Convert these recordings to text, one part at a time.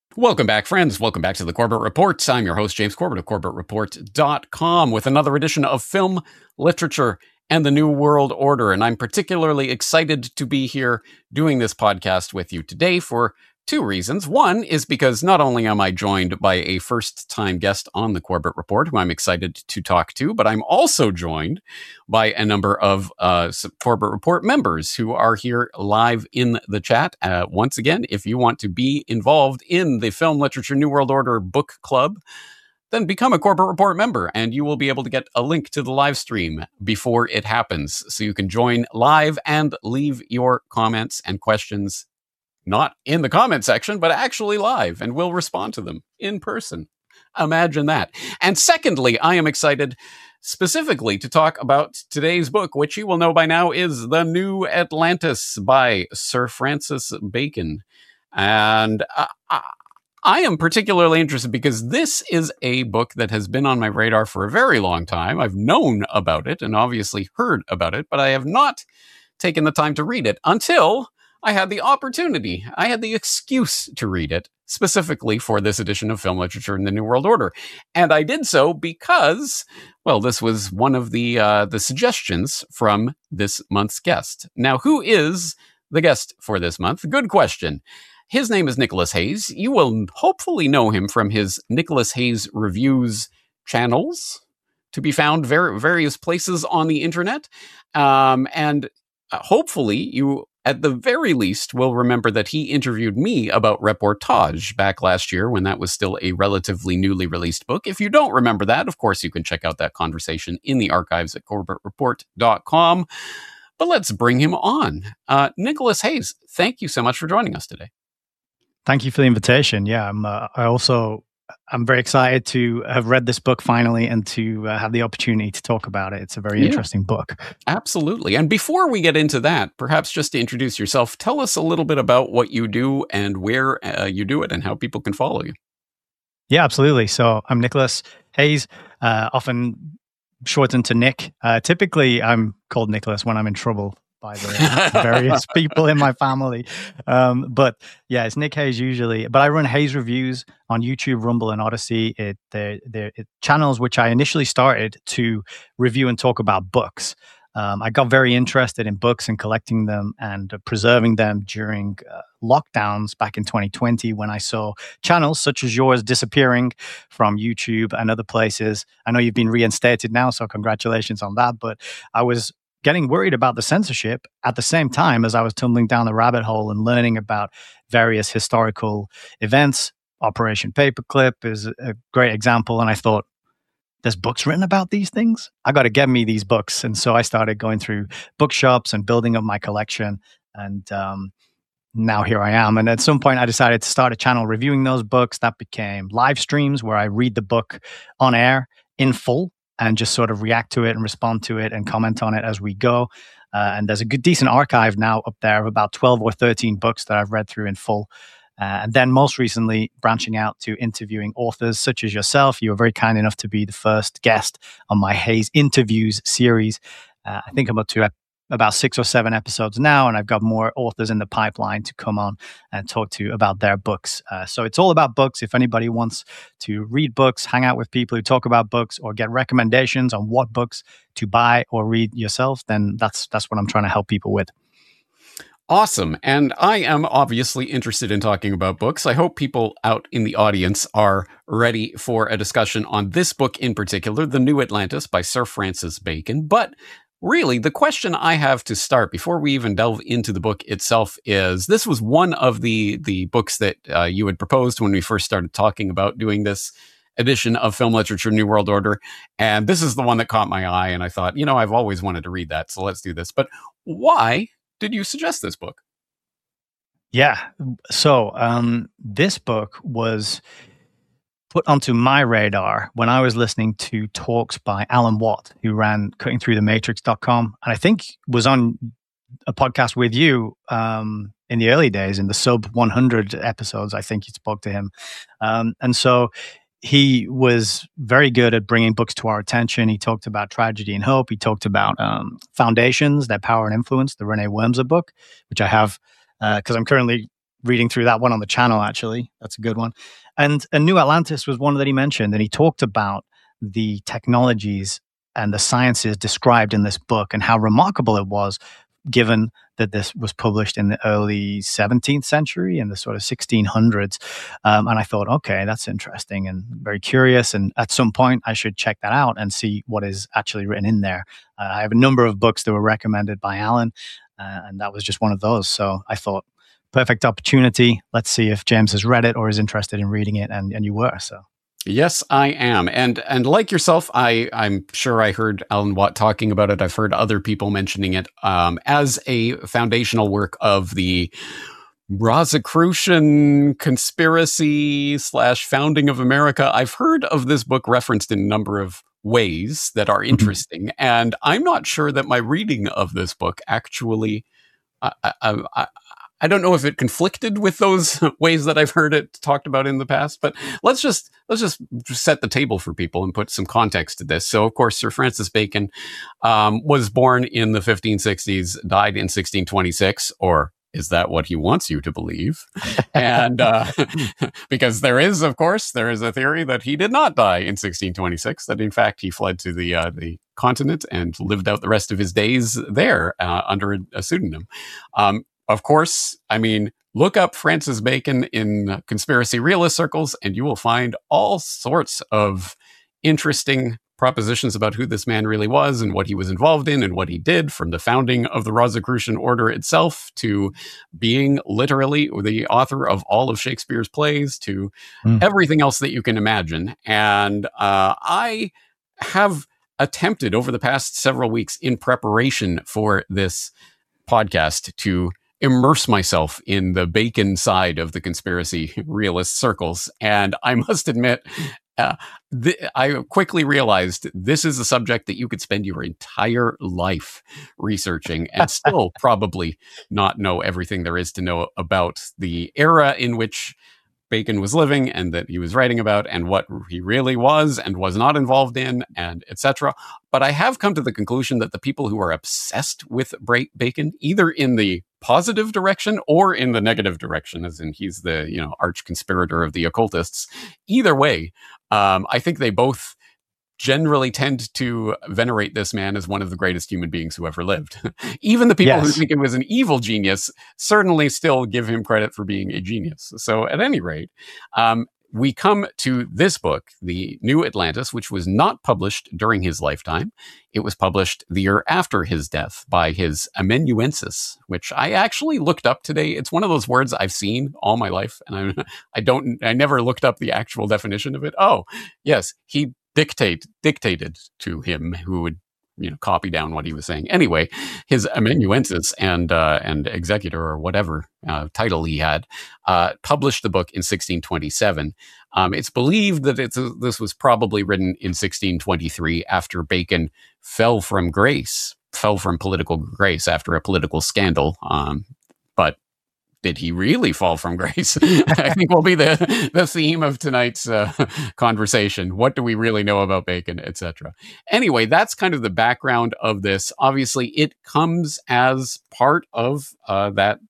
Welcome back, friends. Welcome back to the Corbett Report. I'm your host, James Corbett of CorbettReport.com, with another edition of Film, Literature, and the New World Order. And I'm particularly excited to be here doing this podcast with you today for two reasons. One is because not only am I joined by a first-time guest on the Corbett Report, who I'm excited to talk to, but I'm also joined by a number of Corbett Report members who are here live in the chat. Once again, if you want to be involved in the Film, Literature, New World Order book club, then become a Corbett Report member, and you will be able to get a link to the live stream before it happens. So you can join live and leave your comments and questions not in the comment section, but actually live, and we'll respond to them in person. Imagine that. And secondly, I am excited specifically to talk about today's book, which you will know by now is The New Atlantis by Sir Francis Bacon. And I am particularly interested because this is a book that has been on my radar for a very long time. I've known about it and obviously heard about it, but I have not taken the time to read it until I had the opportunity. I had the excuse to read it specifically for this edition of Film, Literature, and the New World Order. And I did so because, well, this was one of the suggestions from this month's guest. Now, who is the guest for this month? Good question. His name is Nicholas Hayes. You will hopefully know him from his Nicholas Hayes Reviews channels, to be found various places on the internet. And hopefully you, at the very least, will remember that he interviewed me about Reportage back last year when that was still a relatively newly released book. If you don't remember that, of course, you can check out that conversation in the archives at CorbettReport.com. But let's bring him on. Nicholas Hayes, thank you so much for joining us today. Thank you for the invitation. Yeah, I'm very excited to have read this book finally and to have the opportunity to talk about it. It's a very interesting book. Absolutely. And before we get into that, perhaps just to introduce yourself, tell us a little bit about what you do and where you do it and how people can follow you. Yeah, absolutely. So I'm Nicholas Hayes, often shortened to Nick. Typically, I'm called Nicholas when I'm in trouble by the various people in my family. But yeah, it's Nick Hayes usually. But I run Hayes Reviews on YouTube, Rumble, and Odyssey. They're channels which I initially started to review and talk about books. I got very interested in books and collecting them and preserving them during lockdowns back in 2020 when I saw channels such as yours disappearing from YouTube and other places. I know you've been reinstated now, so congratulations on that. But I was getting worried about the censorship at the same time as I was tumbling down the rabbit hole and learning about various historical events. Operation Paperclip is a great example. And I thought, there's books written about these things? I got to get me these books. And so I started going through bookshops and building up my collection. And now here I am. And at some point I decided to start a channel reviewing those books. That became live streams where I read the book on air in full and just sort of react to it and respond to it and comment on it as we go. And there's a good, decent archive now up there of about 12 or 13 books that I've read through in full. And then most recently branching out to interviewing authors such as yourself. You were very kind enough to be the first guest on my Hayes Interviews series. I think I'm up to about 6 or 7 episodes now, and I've got more authors in the pipeline to come on and talk to about their books. So it's all about books. If anybody wants to read books, hang out with people who talk about books, or get recommendations on what books to buy or read yourself, then that's what I'm trying to help people with. Awesome. And I am obviously interested in talking about books. I hope people out in the audience are ready for a discussion on this book in particular, The New Atlantis by Sir Francis Bacon. But really, the question I have to start before we even delve into the book itself is, this was one of the books that you had proposed when we first started talking about doing this edition of Film, Literature, New World Order. And this is the one that caught my eye. And I thought, I've always wanted to read that. So let's do this. But why did you suggest this book? Yeah. So this book was put onto my radar when I was listening to talks by Alan Watt, who ran cuttingthroughthematrix.com, and I think was on a podcast with you in the early days, in the sub 100 episodes. I think you spoke to him. And so he was very good at bringing books to our attention. He talked about Tragedy and Hope. He talked about Foundations, Their Power and Influence, the Renee Wormser book, which I have because I'm currently reading through that one on the channel, actually. That's a good one. And New Atlantis was one that he mentioned, and he talked about the technologies and the sciences described in this book and how remarkable it was, given that this was published in the early 17th century, in the sort of 1600s. And I thought, okay, that's interesting and very curious. And at some point, I should check that out and see what is actually written in there. I have a number of books that were recommended by Alan, and that was just one of those. So I thought, perfect opportunity. Let's see if James has read it or is interested in reading it. And you were, so. Yes, I am. And like yourself, I'm sure I heard Alan Watt talking about it. I've heard other people mentioning it as a foundational work of the Rosicrucian conspiracy / founding of America. I've heard of this book referenced in a number of ways that are interesting. And I'm not sure that my reading of this book actually... I don't know if it conflicted with those ways that I've heard it talked about in the past, but let's just set the table for people and put some context to this. So, of course, Sir Francis Bacon was born in the 1560s, died in 1626, or is that what he wants you to believe? And because there is a theory that he did not die in 1626, that in fact he fled to the continent and lived out the rest of his days there under a pseudonym. Of course, I mean, look up Francis Bacon in conspiracy realist circles, and you will find all sorts of interesting propositions about who this man really was and what he was involved in and what he did, from the founding of the Rosicrucian order itself to being literally the author of all of Shakespeare's plays to everything else that you can imagine. And I have attempted over the past several weeks in preparation for this podcast to immerse myself in the Bacon side of the conspiracy realist circles. And I must admit, I quickly realized this is a subject that you could spend your entire life researching and still probably not know everything there is to know about the era in which Bacon was living and that he was writing about and what he really was and was not involved in, and etc. But I have come to the conclusion that the people who are obsessed with Bacon, either in the positive direction or in the negative direction, as in he's the arch conspirator of the occultists, either way, I think they both generally tend to venerate this man as one of the greatest human beings who ever lived. Even the people who think it was an evil genius certainly still give him credit for being a genius. So at any rate, we come to this book, The New Atlantis, which was not published during his lifetime. It was published the year after his death by his amanuensis, which I actually looked up today. It's one of those words I've seen all my life, and I never looked up the actual definition of it. Oh, yes, he dictated to him, who would copy down what he was saying. Anyway, his amanuensis and executor, or whatever title he had, published the book in 1627. It's believed that this was probably written in 1623 after Bacon fell from political grace after a political scandal. But did he really fall from grace? I think will be the theme of tonight's conversation. What do we really know about Bacon, etc.? Anyway, that's kind of the background of this. Obviously, it comes as part of that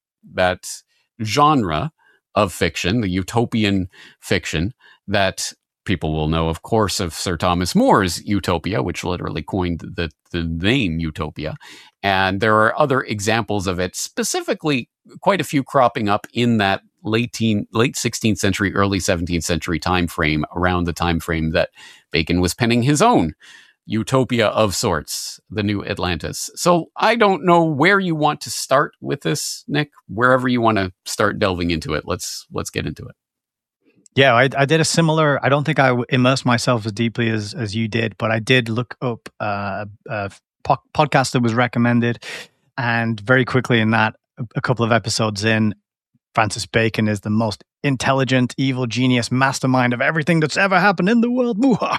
genre of fiction, the utopian fiction that people will know, of course, of Sir Thomas More's Utopia, which literally coined the name Utopia. And there are other examples of it, specifically quite a few cropping up in that late 16th century, early 17th century time frame, around the time frame that Bacon was penning his own utopia of sorts, the New Atlantis. So I don't know where you want to start with this, Nick. Wherever you want to start delving into it, let's get into it. Yeah, I did a similar. I don't think I immersed myself as deeply as you did, but I did look up a podcast that was recommended, and very quickly in that, a couple of episodes in, Francis Bacon is the most intelligent, evil genius mastermind of everything that's ever happened in the world.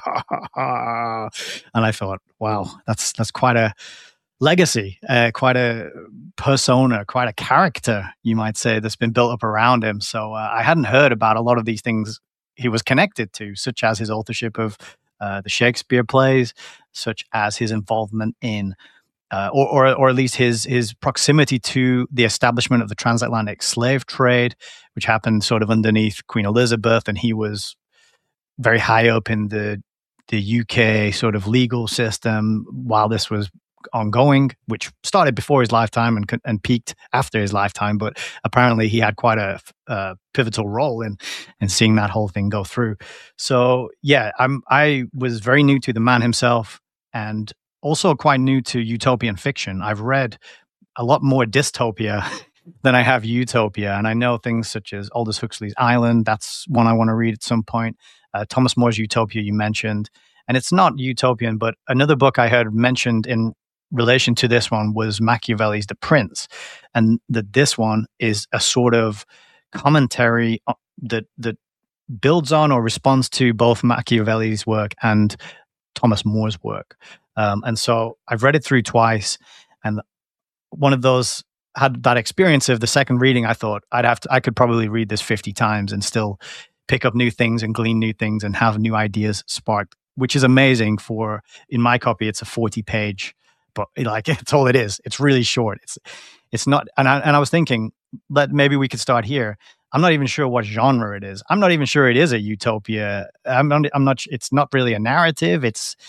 And I thought, wow, that's quite a legacy, quite a persona, quite a character, you might say, that's been built up around him. So I hadn't heard about a lot of these things he was connected to, such as his authorship of the Shakespeare plays, such as his involvement in or at least his proximity to the establishment of the transatlantic slave trade, which happened sort of underneath Queen Elizabeth, and he was very high up in the UK sort of legal system while this was ongoing, which started before his lifetime and peaked after his lifetime. But apparently, he had quite a pivotal role in seeing that whole thing go through. So yeah, I was very new to the man himself, and also quite new to utopian fiction. I've read a lot more dystopia than I have utopia, and I know things such as Aldous Huxley's Island. That's one I want to read at some point. Thomas More's Utopia you mentioned, and it's not utopian, but another book I heard mentioned in relation to this one was Machiavelli's The Prince, and that this one is a sort of commentary that builds on or responds to both Machiavelli's work and Thomas More's work. And so I've read it through twice, and one of those had that experience of the second reading. I thought I could probably read this 50 times and still pick up new things and glean new things and have new ideas sparked, which is amazing. In my copy, it's a 40-page, but it's all it is. It's really short. It's not. And I was thinking that maybe we could start here. I'm not even sure what genre it is. I'm not even sure it is a utopia. I'm not. It's not really a narrative.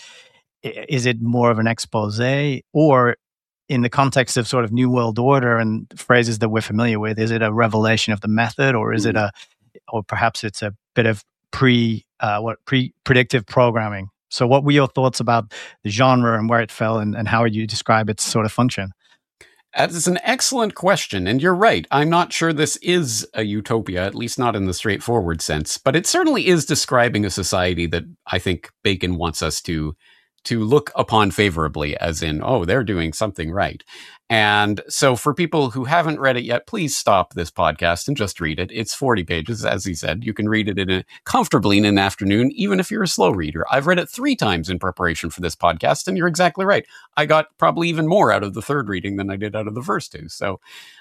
Is it more of an expose, or in the context of sort of New World Order and phrases that we're familiar with, is it a revelation of the method, or is it or perhaps it's a bit of predictive programming? So what were your thoughts about the genre and where it fell, and how would you describe its sort of function? That is an excellent question, and you're right. I'm not sure this is a utopia, at least not in the straightforward sense, but it certainly is describing a society that I think Bacon wants us to look upon favorably, as in, oh, they're doing something right. And so for people who haven't read it yet, please stop this podcast and just read it. It's 40 pages, as he said. You can read it comfortably in an afternoon, even if you're a slow reader. I've read it 3 times in preparation for this podcast, and you're exactly right. I got probably even more out of the third reading than I did out of the first 2. So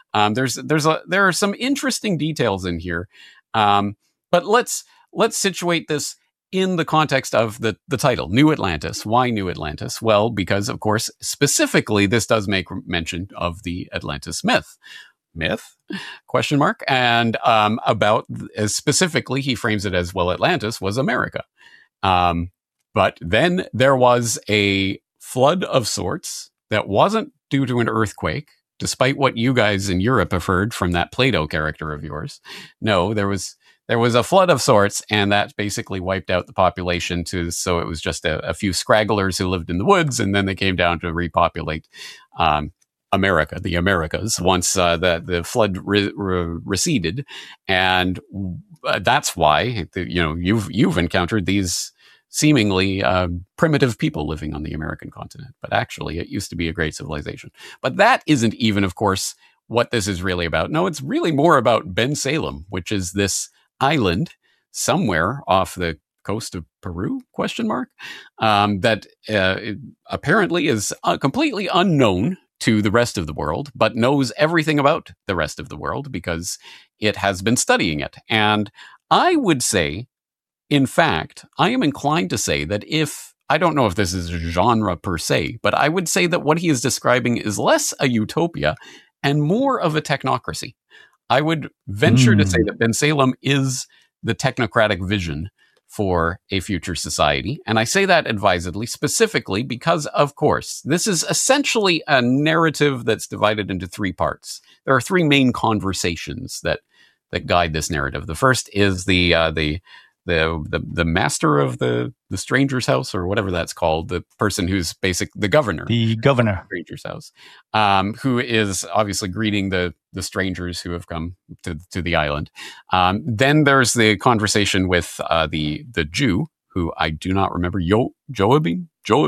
there are some interesting details in here. But let's situate this in the context of the title, New Atlantis. Why New Atlantis? Well, because, of course, specifically, this does make mention of the Atlantis myth. Myth? Question mark. And about, as specifically, he frames it as, well, Atlantis was America. But then there was a flood of sorts that wasn't due to an earthquake, despite what you guys in Europe have heard from that Plato character of yours. No, there was a flood of sorts, and that basically wiped out the population so it was just a few scragglers who lived in the woods, and then they came down to repopulate America, the Americas, once the flood receded. And that's why you've encountered these seemingly primitive people living on the American continent, but actually it used to be a great civilization. But that isn't even, of course, what this is really about. No, it's really more about Bensalem, which is this island somewhere off the coast of Peru, that apparently is completely unknown to the rest of the world, but knows everything about the rest of the world because it has been studying it. And I would say, in fact, I am inclined to say that I don't know if this is a genre per se, but I would say that what he is describing is less a utopia and more of a technocracy. I would venture to say that Bensalem is the technocratic vision for a future society. And I say that advisedly, specifically because, of course, this is essentially a narrative that's divided into 3 parts. There are 3 main conversations that guide this narrative. The first is the master of the stranger's house, or whatever that's called, the person who's the governor. The governor. Of the stranger's house, who is obviously greeting the strangers who have come to the island. Then there's the conversation with the Jew, who I do not remember, Joabin.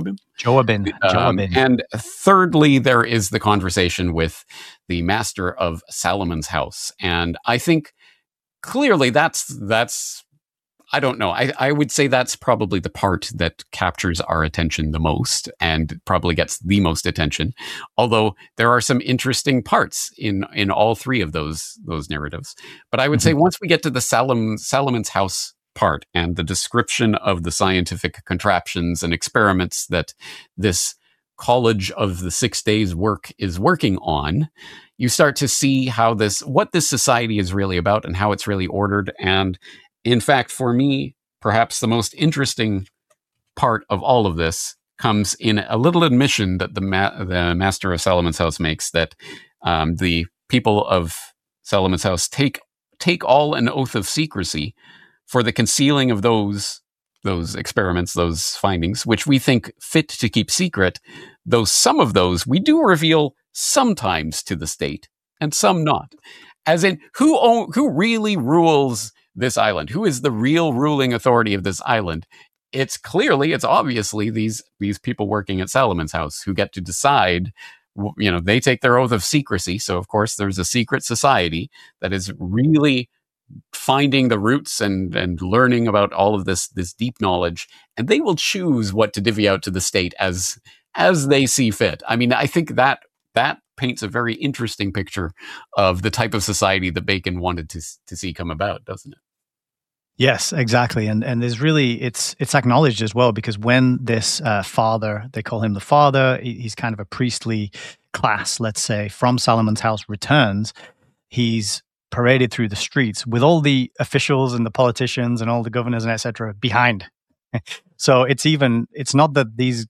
And thirdly, there is the conversation with the master of Salomon's house. And I think clearly that's I don't know. I would say that's probably the part that captures our attention the most and probably gets the most attention. Although there are some interesting parts in all 3 of those narratives. But I would say once we get to the Salomon's house part and the description of the scientific contraptions and experiments that this College of the 6 Days work is working on, you start to see what this society is really about and how it's really ordered. And in fact, for me, perhaps the most interesting part of all of this comes in a little admission that the master of Salomon's House makes, that the people of Salomon's House take all an oath of secrecy for the concealing of those experiments, those findings, which we think fit to keep secret, though some of those we do reveal sometimes to the state and some not. As in, who really rules this island? Who is the real ruling authority of this island? It's obviously these people working at Salomon's House who get to decide. They take their oath of secrecy. So of course there's a secret society that is really finding the roots and learning about all of this deep knowledge, and they will choose what to divvy out to the state as they see fit. I mean, I think that paints a very interesting picture of the type of society that Bacon wanted to see come about, doesn't it? Yes, exactly. And there's really, it's acknowledged as well, because when this father, they call him the father, he's kind of a priestly class, let's say, from Salomon's House returns, he's paraded through the streets with all the officials and the politicians and all the governors and etc. behind. So it's not that this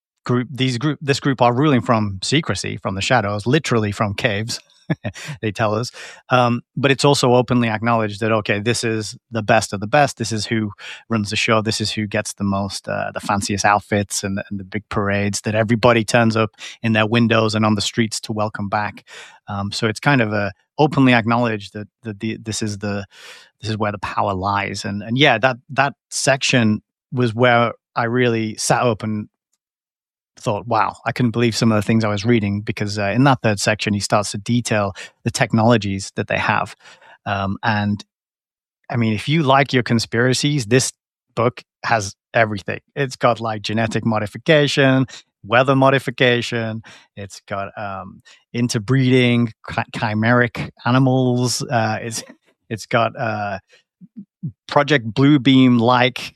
group are ruling from secrecy, from the shadows, literally from caves. They tell us, but it's also openly acknowledged that, okay, this is the best of the best. This is who runs the show. This is who gets the most, the fanciest outfits and the big parades that everybody turns up in their windows and on the streets to welcome back. So it's kind of openly acknowledged that this is where the power lies. And yeah, that section was where I really sat up and thought, wow, I couldn't believe some of the things I was reading, because in that third section, he starts to detail the technologies that they have. And I mean, if you like your conspiracies, this book has everything. It's got like genetic modification, weather modification. It's got interbreeding, chimeric animals. It's got Project Bluebeam-like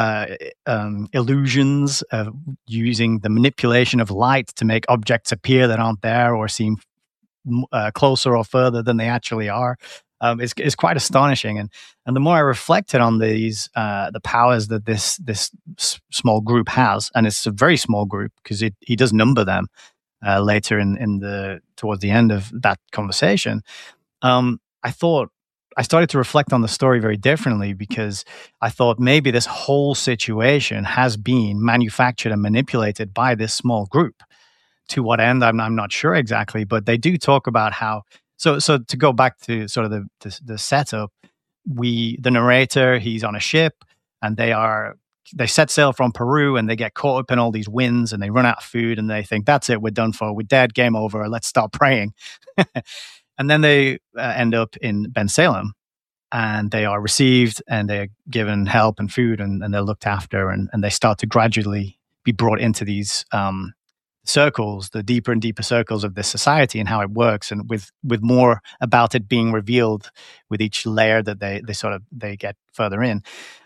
illusions of using the manipulation of light to make objects appear that aren't there or seem closer or further than they actually are. It's quite astonishing, and the more I reflected on these, the powers that this small group has, and it's a very small group because he does number them later towards the end of that conversation. I started to reflect on the story very differently, because I thought maybe this whole situation has been manufactured and manipulated by this small group. To what end, I'm not sure exactly, but they do talk about how. So to go back to sort of the setup, the narrator, he's on a ship, and they set sail from Peru, and they get caught up in all these winds, and they run out of food, and they think, that's it, we're done for, we're dead, game over, let's start praying. And then they end up in Bensalem, and they are received, and they're given help and food, and they're looked after, and they start to gradually be brought into these circles, the deeper and deeper circles of this society and how it works, and with more about it being revealed with each layer that they get further in.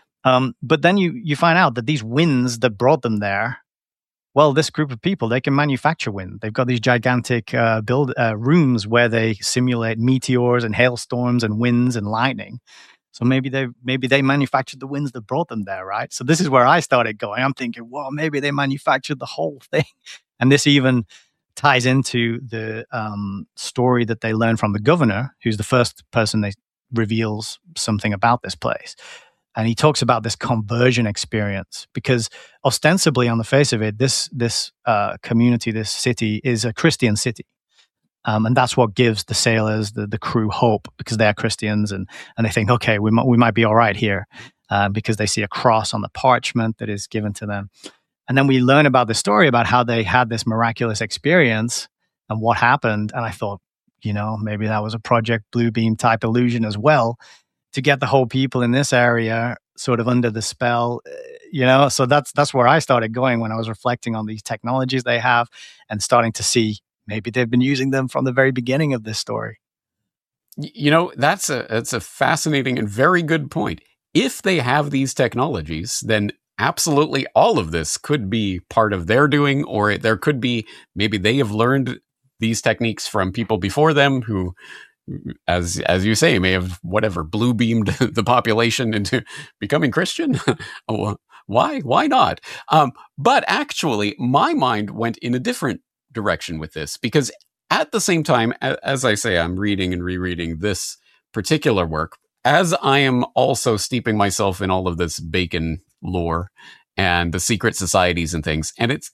But then you find out that these winds that brought them there, well, this group of people, they can manufacture wind. They've got these gigantic rooms where they simulate meteors and hailstorms and winds and lightning. So maybe they manufactured the winds that brought them there, right? So this is where I started going. I'm thinking, well, maybe they manufactured the whole thing. And this even ties into the story that they learn from the governor, who's the first person that reveals something about this place. And he talks about this conversion experience, because ostensibly on the face of it, this community, this city is a Christian city. And that's what gives the sailors, the crew, hope, because they're Christians, and they think, okay, we might be all right here, because they see a cross on the parchment that is given to them. And then we learn about the story about how they had this miraculous experience and what happened. And I thought, maybe that was a Project Bluebeam type illusion as well, to get the whole people in this area sort of under the spell, So that's where I started going when I was reflecting on these technologies they have and starting to see maybe they've been using them from the very beginning of this story. That's a fascinating and very good point. If they have these technologies, then absolutely all of this could be part of their doing, or there could be maybe they have learned these techniques from people before them who, as you say, may have blue beamed the population into becoming Christian. Why not? But actually, my mind went in a different direction with this, because at the same time, as I say, I'm reading and rereading this particular work, as I am also steeping myself in all of this Bacon lore and the secret societies and things. And it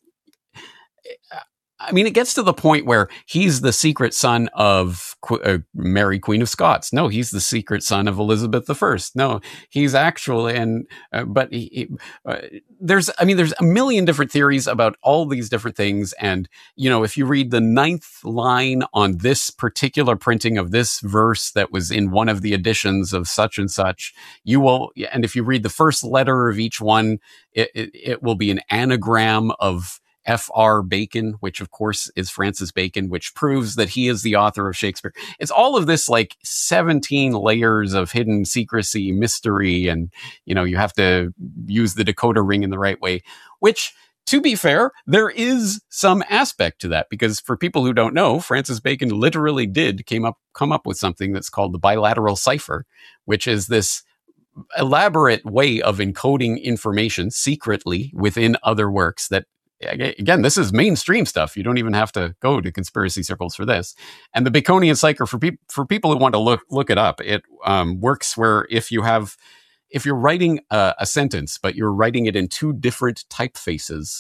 gets to the point where he's the secret son of Mary, Queen of Scots. No, he's the secret son of Elizabeth I. No, he's actually, there's a million different theories about all these different things. And, if you read the 9th line on this particular printing of this verse that was in one of the editions of such and such, and if you read the first letter of each one, it will be an anagram of F.R. Bacon, which of course is Francis Bacon, which proves that he is the author of Shakespeare. It's all of this 17 layers of hidden secrecy, mystery, and, you have to use the decoder ring in the right way, which, to be fair, there is some aspect to that, because for people who don't know, Francis Bacon literally did come up with something that's called the bilateral cipher, which is this elaborate way of encoding information secretly within other works that, again, this is mainstream stuff. You don't even have to go to conspiracy circles for this. And the Baconian cipher, for people who want to look it up, it works where if you're writing a sentence, but you're writing it in two different typefaces,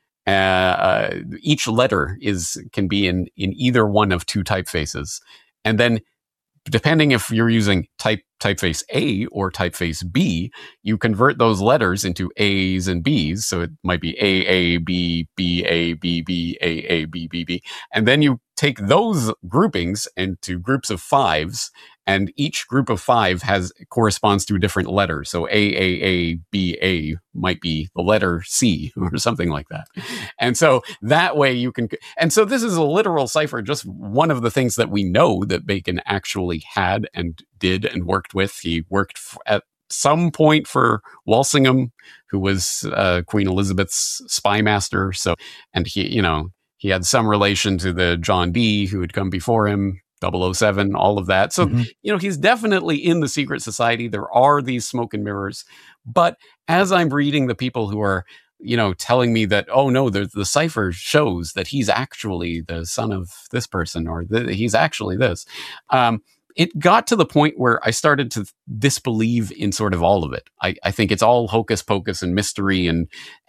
each letter can be in either one of two typefaces, and then depending if you're using typeface A or typeface B, you convert those letters into A's and B's. So it might be A, B, B, A, B, B, A, B, B, B. And then you take those groupings into groups of 5s, and each group of 5 corresponds to a different letter. So A, B, A might be the letter C or something like that. And so that way you can, and so this is a literal cipher, just one of the things that we know that Bacon actually had and did and worked with. He worked at some point for Walsingham, who was Queen Elizabeth's spy master. So, and he had some relation to the John Dee who had come before him, 007, all of that. So, he's definitely in the secret society. There are these smoke and mirrors. But as I'm reading the people who are, telling me that, oh no, the cipher shows that he's actually the son of this person, or he's actually this. It got to the point where I started to disbelieve in sort of all of it. I think it's all hocus pocus and mystery, and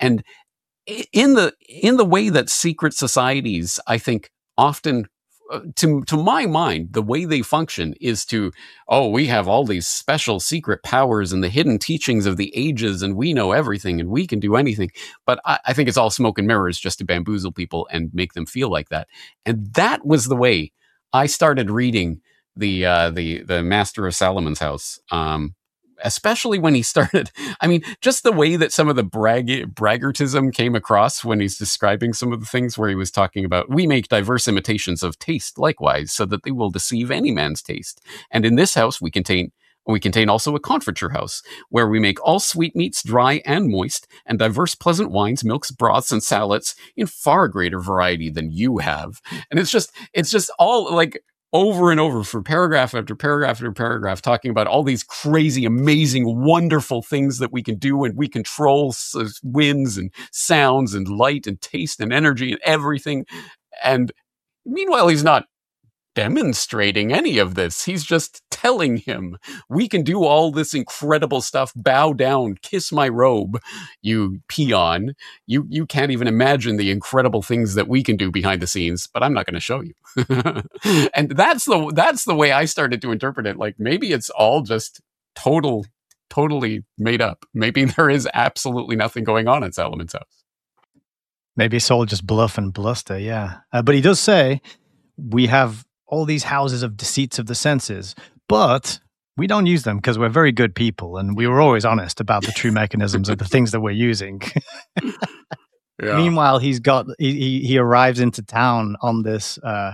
in the way that secret societies, I think, often, to my mind, the way they function is we have all these special secret powers and the hidden teachings of the ages, and we know everything and we can do anything. But I think it's all smoke and mirrors just to bamboozle people and make them feel like that. And that was the way I started reading the Master of Salomon's House. Especially when he started, just the way that some of the braggartism came across when he's describing some of the things where he was talking about, we make diverse imitations of taste likewise, so that they will deceive any man's taste. And in this house we contain also a comforture house, where we make all sweetmeats dry and moist, and diverse pleasant wines, milks, broths, and salads in far greater variety than you have. And it's just all over and over, for paragraph after paragraph after paragraph, talking about all these crazy, amazing, wonderful things that we can do, and we control winds and sounds and light and taste and energy and everything. And meanwhile, he's not demonstrating any of this. He's just telling him, we can do all this incredible stuff. Bow down, kiss my robe, you peon. You can't even imagine the incredible things that we can do behind the scenes, but I'm not going to show you. And that's the way I started to interpret it. Maybe it's all just totally made up. Maybe there is absolutely nothing going on at Salomon's House. Maybe it's all just bluff and bluster, yeah. But he does say, we have all these houses of deceits of the senses, but we don't use them because we're very good people, and we were always honest about the true mechanisms of the things that we're using. Yeah. Meanwhile, he arrives into town on this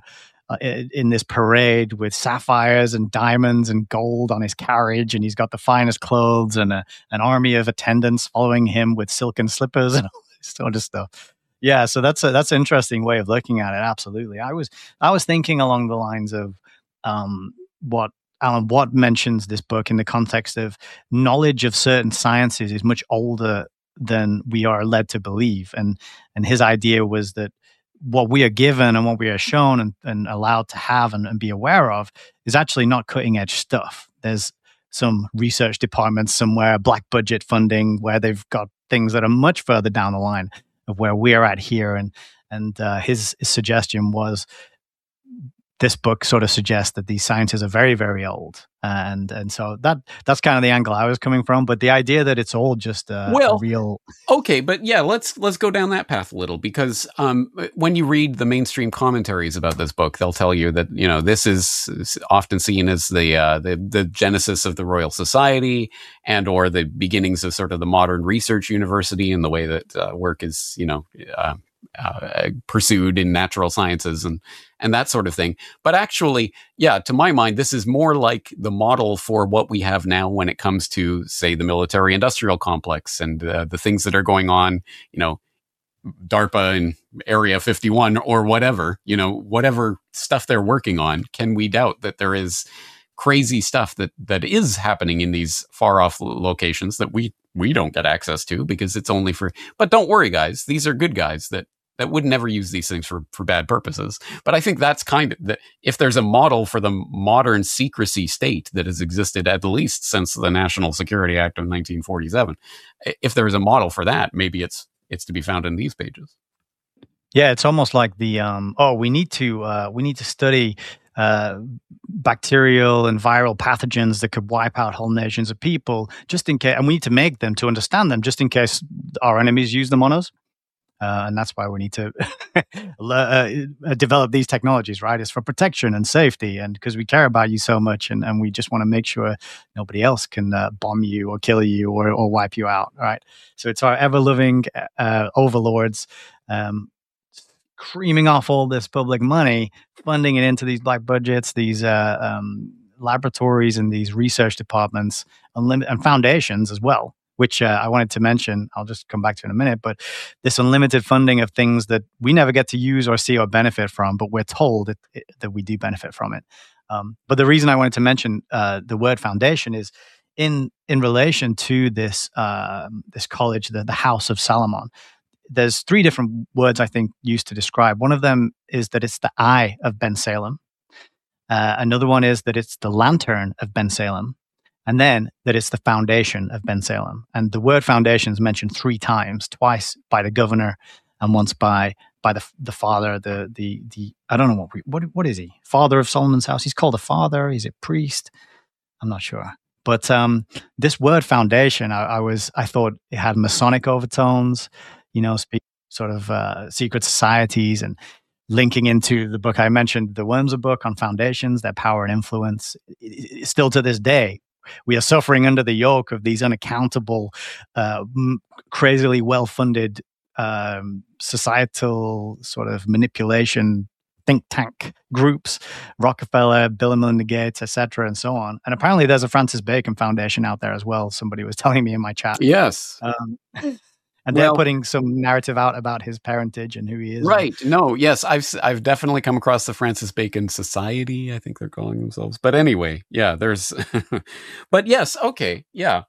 in this parade with sapphires and diamonds and gold on his carriage, and he's got the finest clothes and an army of attendants following him with silken slippers and all this sort of stuff. Yeah, so that's an interesting way of looking at it. Absolutely, I was thinking along the lines of what Alan Watt mentions this book in the context of knowledge of certain sciences is much older than we are led to believe, and his idea was that what we are given and what we are shown and allowed to have and be aware of is actually not cutting edge stuff. There's some research departments somewhere, black budget funding, where they've got things that are much further down the line of where we are at here. And his suggestion was, this book sort of suggests that these sciences are very, very old, and so that's kind of the angle I was coming from. But the idea that it's all just a real okay, but yeah, let's go down that path a little, because when you read the mainstream commentaries about this book, they'll tell you that this is often seen as the genesis of the Royal Society and or the beginnings of sort of the modern research university and the way that work is pursued in natural sciences and that sort of thing. But actually, yeah, to my mind, this is more like the model for what we have now when it comes to, say, the military industrial complex and the things that are going on, DARPA and Area 51 or whatever, whatever stuff they're working on. Can we doubt that there is crazy stuff that is happening in these far off locations that we don't get access to because it's only for, but don't worry, guys, these are good guys that would never use these things for bad purposes. But I think that's kind of that. If there's a model for the modern secrecy state that has existed at least since the National Security Act of 1947, if there is a model for that, maybe it's to be found in these pages. Yeah, it's almost like the we need to study bacterial and viral pathogens that could wipe out whole nations of people, just in case, and we need to make them to understand them, just in case our enemies use them on us. And that's why we need to develop these technologies, right? It's for protection and safety, and because we care about you so much, and we just want to make sure nobody else can bomb you or kill you or wipe you out, right? So it's our ever-loving overlords creaming off all this public money, funding it into these black budgets, these laboratories and these research departments and foundations as well, which I wanted to mention. I'll just come back to in a minute. But this unlimited funding of things that we never get to use or see or benefit from, but we're told that we do benefit from it. But the reason I wanted to mention the word foundation is in relation to this this college, the House of Solomon. There's three different words I think used to describe. One of them is that it's the eye of Ben Salem. Another one is that it's the lantern of Ben Salem. And then that it's the foundation of Ben Salem. And the word foundation is mentioned three times, twice by the governor and once by the father, the I don't know what is he? Father of Solomon's house. He's called a father. He's a priest. I'm not sure. But this word foundation, I thought it had Masonic overtones, sort of secret societies, and linking into the book I mentioned, the Wormser book on foundations, their power and influence. Still to this day, we are suffering under the yoke of these unaccountable, crazily well-funded societal sort of manipulation think tank groups, Rockefeller, Bill and Melinda Gates, etc., and so on. And apparently there's a Francis Bacon Foundation out there as well. Somebody was telling me in my chat. Yes. And they're putting some narrative out about his parentage and who he is. Right. No, yes, I've definitely come across the Francis Bacon Society, I think they're calling themselves. But anyway, yeah, there's but yes, okay, yeah.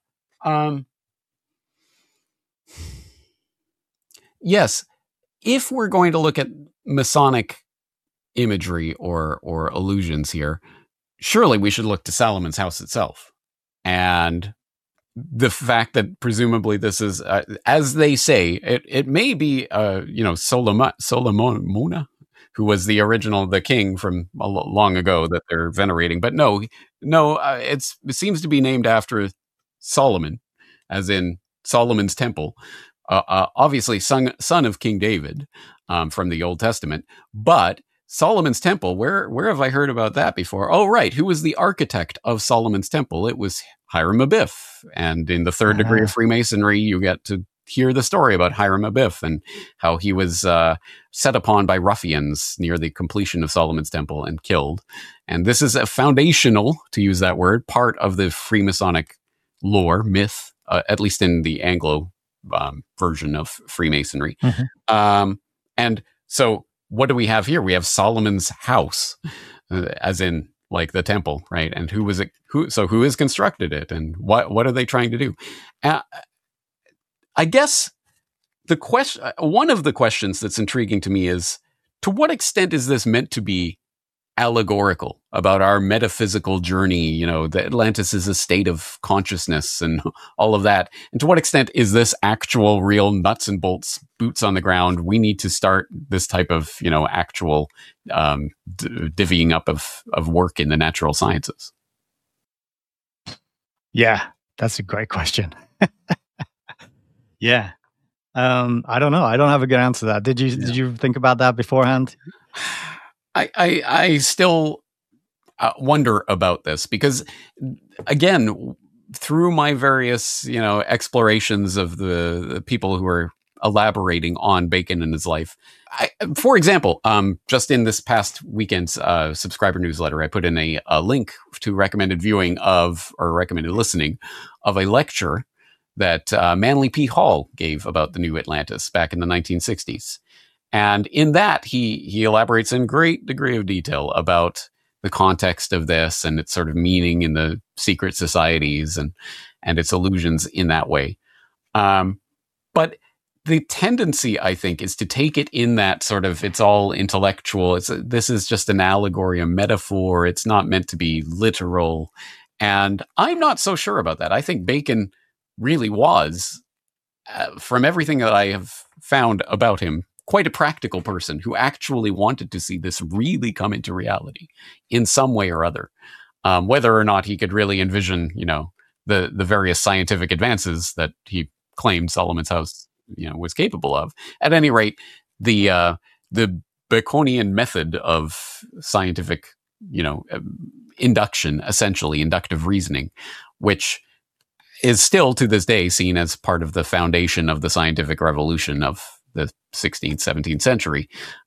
Yes, if we're going to look at Masonic imagery or allusions here, surely we should look to Solomon's house itself. And the fact that presumably this is, as they say, it may be, Solomona, who was the king from long ago that they're venerating. But no, it seems to be named after Solomon, as in Solomon's temple. Obviously, son of King David from the Old Testament, but Solomon's temple. Where have I heard about that before? Oh, right. Who was the architect of Solomon's temple? It was Hiram Abiff. And in the third degree of Freemasonry, you get to hear the story about Hiram Abiff and how he was set upon by ruffians near the completion of Solomon's Temple and killed. And this is a foundational, to use that word, part of the Freemasonic lore, myth, at least in the Anglo version of Freemasonry. And so what do we have here? We have Solomon's house, as in like the temple, right? And who was it? Who has constructed it, and what are they trying to do? I guess one of the questions that's intriguing to me is, to what extent is this meant to be allegorical about our metaphysical journey? That Atlantis is a state of consciousness and all of that. And to what extent is this actual, real nuts and bolts, boots on the ground? We need to start this type of, actual divvying up of work in the natural sciences. Yeah, that's a great question. Yeah. I don't know. I don't have a good answer to that. Did you think about that beforehand? I still wonder about this because, again, through my various, explorations of the people who are elaborating on Bacon and his life. For example, just in this past weekend's subscriber newsletter, I put in a link to recommended viewing or recommended listening of a lecture that Manly P. Hall gave about the New Atlantis back in the 1960s. And in that, he elaborates in great degree of detail about the context of this and its sort of meaning in the secret societies and its illusions in that way. But the tendency, I think, is to take it in that sort of, it's all intellectual. This is just an allegory, a metaphor. It's not meant to be literal. And I'm not so sure about that. I think Bacon really was, from everything that I have found about him, quite a practical person who actually wanted to see this really come into reality in some way or other. Whether or not he could really envision, the various scientific advances that he claimed Solomon's house, was capable of. At any rate, the Baconian method of scientific, induction, essentially inductive reasoning, which is still to this day seen as part of the foundation of the scientific revolution of the 16th, 17th century,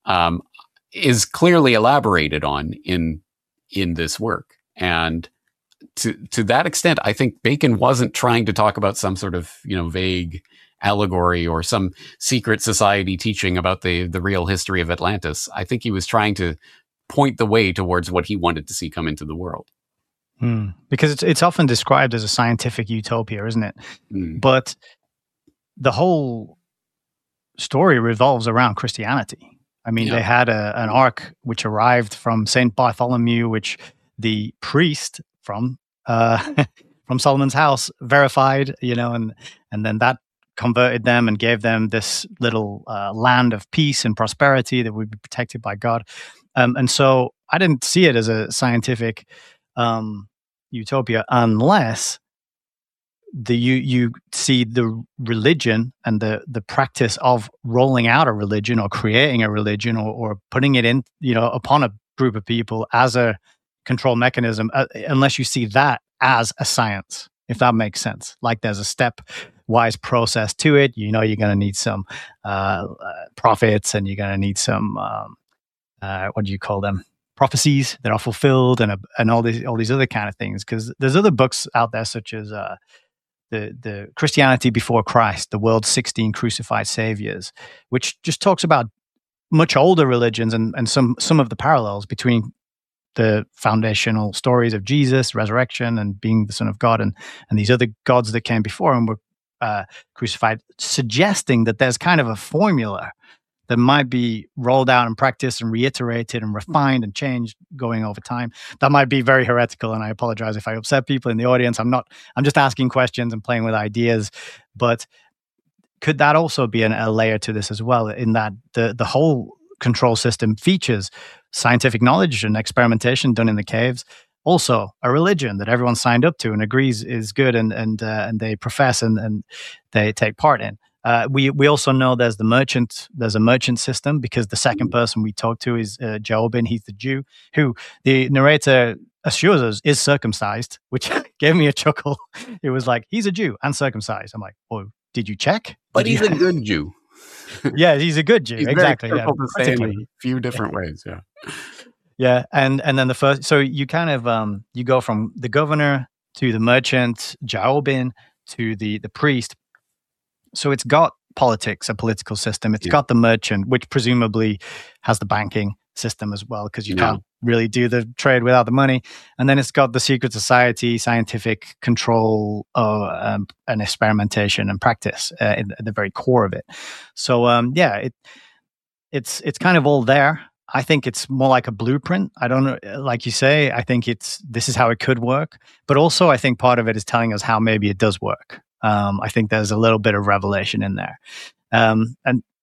is clearly elaborated on in this work. And to that extent, I think Bacon wasn't trying to talk about some sort of, vague allegory or some secret society teaching about the real history of Atlantis. I think he was trying to point the way towards what he wanted to see come into the world. Because it's often described as a scientific utopia, isn't it? But the whole story revolves around Christianity. I mean, they had an ark which arrived from St. Bartholomew, which the priest from Solomon's house verified, and then that converted them and gave them this little land of peace and prosperity that would be protected by God. And so I didn't see it as a scientific utopia unless you see the religion and the practice of rolling out a religion or creating a religion or putting it in, upon a group of people as a control mechanism, unless you see that as a science, if that makes sense. Like there's a stepwise process to it. You're going to need some prophets, and you're going to need some what do you call them? Prophecies that are fulfilled, and all these other kind of things. Because there's other books out there such as the Christianity Before Christ, the World's 16 Crucified Saviors, which just talks about much older religions and some of the parallels between the foundational stories of Jesus, resurrection, and being the Son of God, and these other gods that came before him were crucified, suggesting that there's kind of a formula that might be rolled out and practiced and reiterated and refined and changed going over time. That might be very heretical, and I apologize if I upset people in the audience. I'm just asking questions and playing with ideas. But could that also be a layer to this as well, in that the whole control system features scientific knowledge and experimentation done in the caves, also a religion that everyone signed up to and agrees is good and they profess and they take part in. We also know there's a merchant system, because the second person we talk to is Jobin. He's the Jew who the narrator assures us is circumcised, which gave me a chuckle. It was like, he's a Jew and circumcised. I'm like, oh, did you check? But he's a good Jew. Yeah, he's a good Jew. He's exactly. very careful Yeah, to say in a few different ways. Yeah. Yeah, and then the first, so you kind of you go from the governor to the merchant, Jaobin, to the priest. So it's got politics, a political system. It's got the merchant, which presumably has the banking system as well, because you can't really do the trade without the money. And then it's got the secret society, scientific control, and experimentation and practice at the very core of it. So it's kind of all there. I think it's more like a blueprint. I don't know, like you say, I think this is how it could work. But also I think part of it is telling us how maybe it does work. I think there's a little bit of revelation in there. And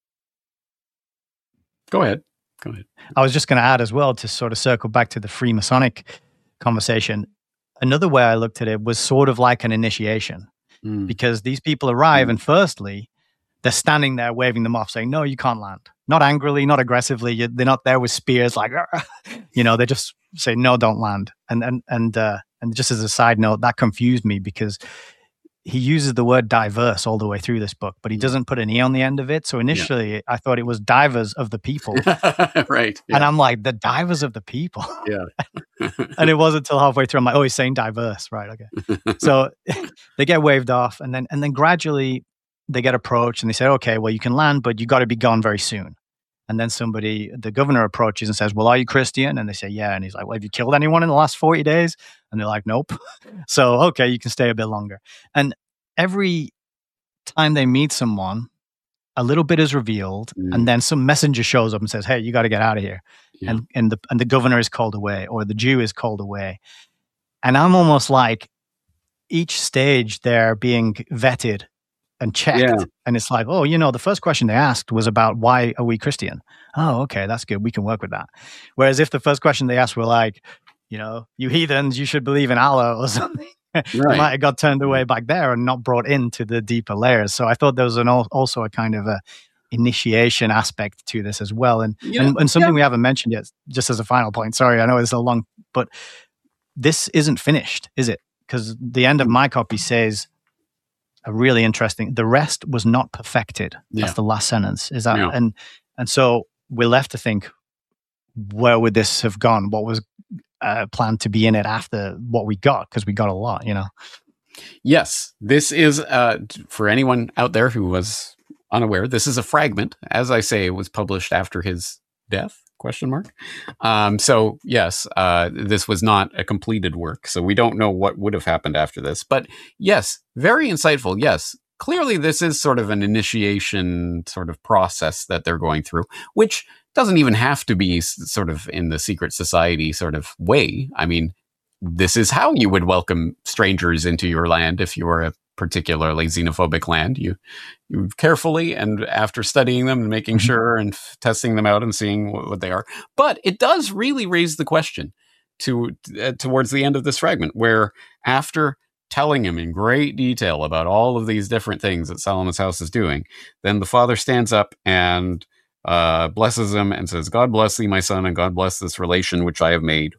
Go ahead. I was just going to add as well, to sort of circle back to the Freemasonic conversation. Another way I looked at it was sort of like an initiation, because these people arrive and firstly, they're standing there waving them off saying, no, you can't land. Not angrily, not aggressively. They're not there with spears like, they just say, no, don't land. And just as a side note, that confused me because he uses the word diverse all the way through this book, but he doesn't put an E on the end of it. So initially I thought it was divers of the people. Right. Yeah. And I'm like, the divers of the people. Yeah. And it wasn't until halfway through, I'm like, oh, he's saying diverse. Right. Okay. So they get waved off and then gradually they get approached and they say, okay, well, you can land, but you got to be gone very soon. And then the governor approaches and says, well, are you Christian? And they say, yeah. And he's like, well, have you killed anyone in the last 40 days? And they're like, nope. So, okay, you can stay a bit longer. And every time they meet someone, a little bit is revealed. And then some messenger shows up and says, hey, you got to get out of here. Yeah. And the governor is called away, or the Jew is called away. And I'm almost like, each stage they're being vetted and checked. Yeah. And it's like, oh, the first question they asked was about why are we Christian? Oh, okay, that's good. We can work with that. Whereas if the first question they asked were like, you heathens, you should believe in Allah or something, right. They might have got turned away back there and not brought into the deeper layers. So I thought there was also a kind of a initiation aspect to this as well. And something we haven't mentioned yet, just as a final point. Sorry, I know it's so long, but this isn't finished, is it? Because the end of my copy says, a really interesting, the rest was not perfected. That's the last sentence. Is that and so we're left to think, where would this have gone? What was planned to be in it after what we got? Because we got a lot, Yes, this is for anyone out there who was unaware. This is a fragment, as I say, it was published after his death. ? So yes, this was not a completed work. So we don't know what would have happened after this. But yes, very insightful. Yes, clearly this is sort of an initiation sort of process that they're going through, which doesn't even have to be sort of in the secret society sort of way. I mean, this is how you would welcome strangers into your land if you were a particularly xenophobic land. You carefully, and after studying them and making sure and testing them out and seeing what they are. But it does really raise the question towards the end of this fragment, where after telling him in great detail about all of these different things that Solomon's house is doing, then the father stands up and blesses him and says, God bless thee, my son, and God bless this relation which I have made.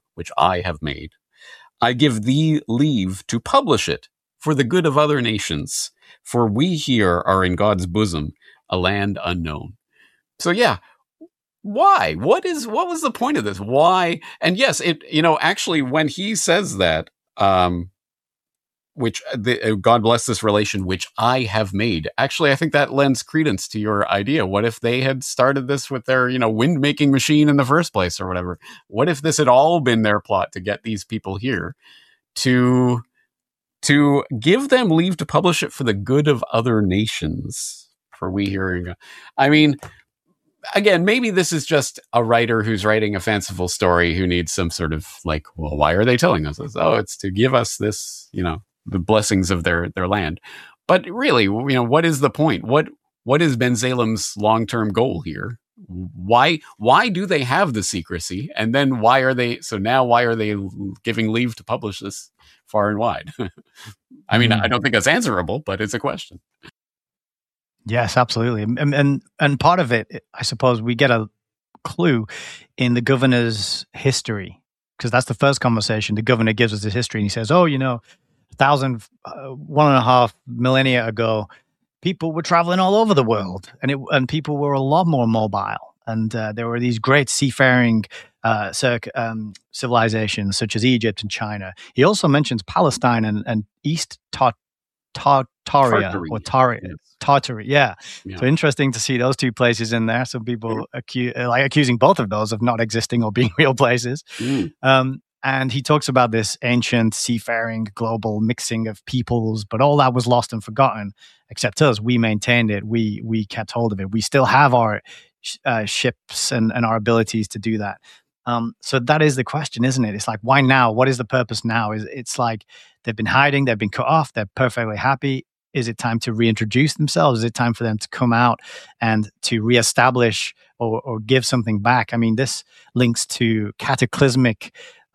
I give thee leave to publish it for the good of other nations, for we here are in God's bosom, a land unknown. So yeah, why? What was the point of this? Why? And yes, actually when he says that, God bless this relation which I have made. Actually, I think that lends credence to your idea. What if they had started this with their, wind making machine in the first place or whatever? What if this had all been their plot to get these people here to give them leave to publish it for the good of other nations? For we here, I mean, again, maybe this is just a writer who's writing a fanciful story who needs some sort of like, well, why are they telling us this? Oh, it's to give us this, the blessings of their land. But really, what is the point? What is Bensalem's long-term goal here? Why do they have the secrecy? And then why are they giving leave to publish this far and wide? I mean, I don't think that's answerable, but it's a question. Yes, absolutely. And part of it, I suppose we get a clue in the governor's history, because that's the first conversation. The governor gives us his history and he says, 1.5 millennia ago, people were traveling all over the world, and people were a lot more mobile. And there were these great seafaring civilizations such as Egypt and China. He also mentions Palestine and East Tartaria or Tartary. Yeah. So interesting to see those two places in there. Some people accusing both of those of not existing or being real places. And he talks about this ancient seafaring global mixing of peoples, but all that was lost and forgotten, except us. We maintained it. We kept hold of it. We still have our ships and our abilities to do that. So that is the question, isn't it? It's like, why now? What is the purpose now? It's like they've been hiding, they've been cut off, they're perfectly happy. Is it time to reintroduce themselves? Is it time for them to come out and to reestablish or give something back? I mean, this links to cataclysmic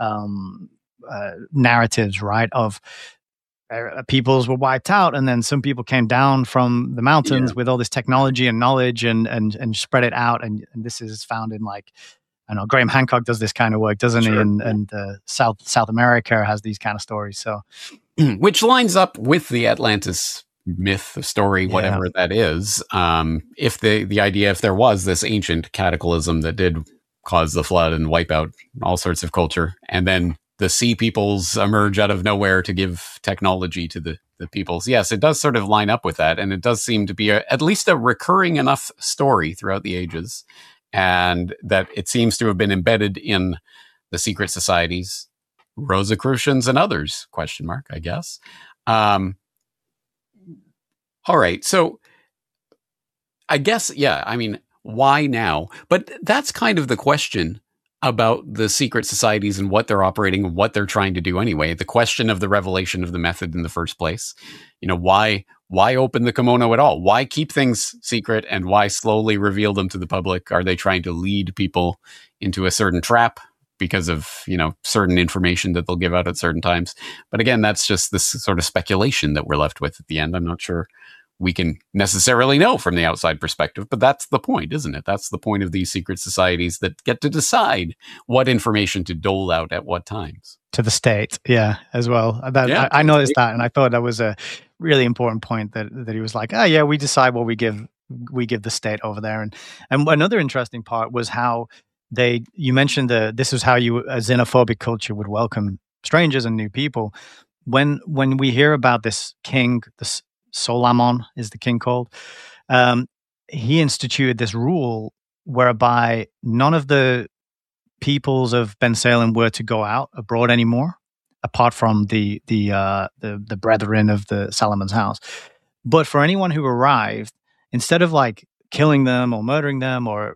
narratives, right? Of peoples were wiped out, and then some people came down from the mountains with all this technology and knowledge and spread it out. And this is found in, like, I know Graham Hancock does this kind of work, doesn't he? And South America has these kind of stories. So, which lines up with the Atlantis myth, the story, whatever that is. If the idea, if there was this ancient cataclysm that did cause the flood and wipe out all sorts of culture, and then the sea peoples emerge out of nowhere to give technology to the peoples. Yes, it does sort of line up with that. And it does seem to be at least a recurring enough story throughout the ages. And that it seems to have been embedded in the secret societies, Rosicrucians and others, ? I guess. All right. So I guess, I mean, why now? But that's kind of the question about the secret societies and what they're operating and what they're trying to do anyway. The question of the revelation of the method in the first place. Why open the kimono at all? Why keep things secret and why slowly reveal them to the public? Are they trying to lead people into a certain trap because of, certain information that they'll give out at certain times? But again, that's just this sort of speculation that we're left with at the end. I'm not sure we can necessarily know from the outside perspective, but that's the point, isn't it? That's the point of these secret societies that get to decide what information to dole out at what times. To the state, as well. I noticed that, and I thought that was a really important point that he was like, we decide what we give the state over there. And another interesting part was how you mentioned this is how a xenophobic culture would welcome strangers and new people. When we hear about this king, this Solamon is the king called, he instituted this rule whereby none of the peoples of Bensalem were to go out abroad anymore, apart from the brethren of the Solomon's house. But for anyone who arrived, instead of like killing them or murdering them or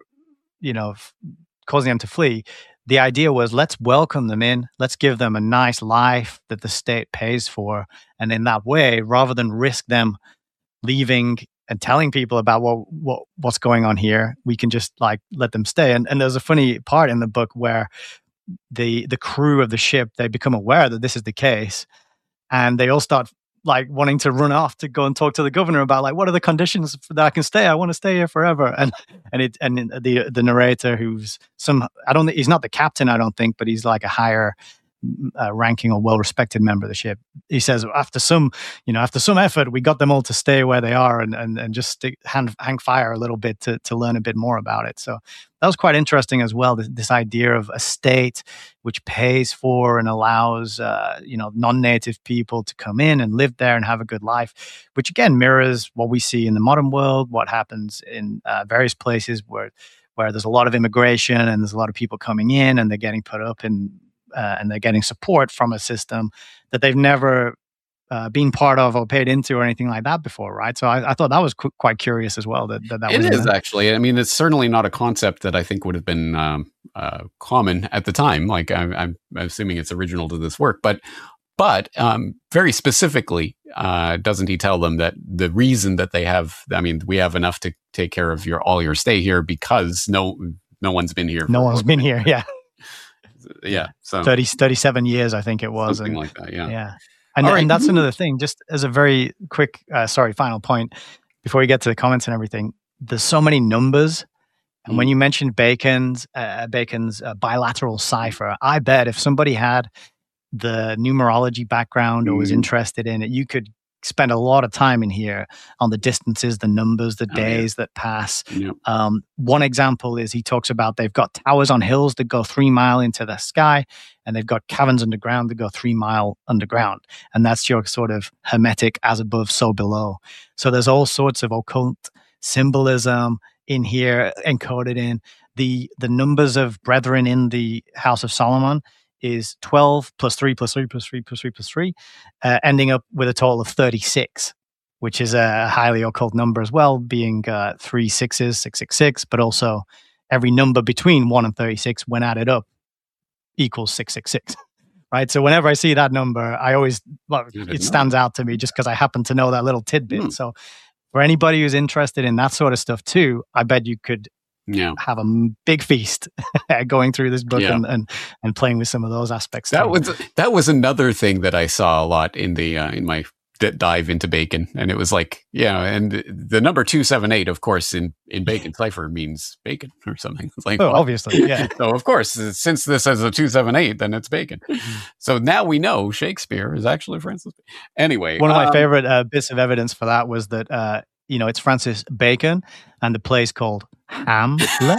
causing them to flee, the idea was, let's welcome them in, let's give them a nice life that the state pays for, and in that way, rather than risk them leaving and telling people about what's going on here, we can just like let them stay. And there's a funny part in the book where the crew of the ship, they become aware that this is the case, and they all start like wanting to run off to go and talk to the governor about like, what are the conditions that I can stay? I want to stay here forever. And the narrator, who's he's not the captain, I don't think, but he's like a higher ranking or well-respected member of the ship. He says, after some effort, we got them all to stay where they are and just hang fire a little bit to learn a bit more about it. So that was quite interesting as well. This idea of a state which pays for and allows, non-native people to come in and live there and have a good life, which again mirrors what we see in the modern world, what happens in various places where there's a lot of immigration and there's a lot of people coming in and they're getting put up in and they're getting support from a system that they've never been part of or paid into or anything like that before, right? So I thought that was quite curious as well. That it is actually. I mean, it's certainly not a concept that I think would have been common at the time. Like I'm assuming it's original to this work, but very specifically, doesn't he tell them that the reason that they have? I mean, we have enough to take care of all your stay here because no one's been here. No one's been here. Yeah. Yeah, so 37 years, I think it was. Something like that, yeah. Yeah. And that's another thing, just as a very quick, final point, before we get to the comments and everything, there's so many numbers. And when you mentioned Bacon's bilateral cipher, I bet if somebody had the numerology background or was interested in it, you could spend a lot of time in here on the distances, the numbers, the days that pass. Yep. One example is he talks about they've got towers on hills that go 3 mile into the sky, and they've got caverns underground that go 3 mile underground. And that's your sort of hermetic as above, so below. So there's all sorts of occult symbolism in here encoded in. The numbers of brethren in the House of Solomon is 12 plus 3 plus 3 plus 3 plus 3 plus 3, ending up with a total of 36, which is a highly occult number as well, being 3 sixes, 666, but also every number between 1 and 36 when added up equals 666. Right. So whenever I see that number, it stands out to me just because I happen to know that little tidbit. So for anybody who's interested in that sort of stuff too, I bet you could have a big feast going through this book and playing with some of those aspects. That was another thing that I saw a lot in the in my dive into Bacon, and it was like, and the number 278, of course, in Bacon cipher means bacon or something. It's like, obviously, yeah. So of course, since this has a 278, then it's Bacon. So now we know Shakespeare is actually Francis. Anyway, one of my favorite bits of evidence for that was that it's Francis Bacon, and the play's called Hamlet.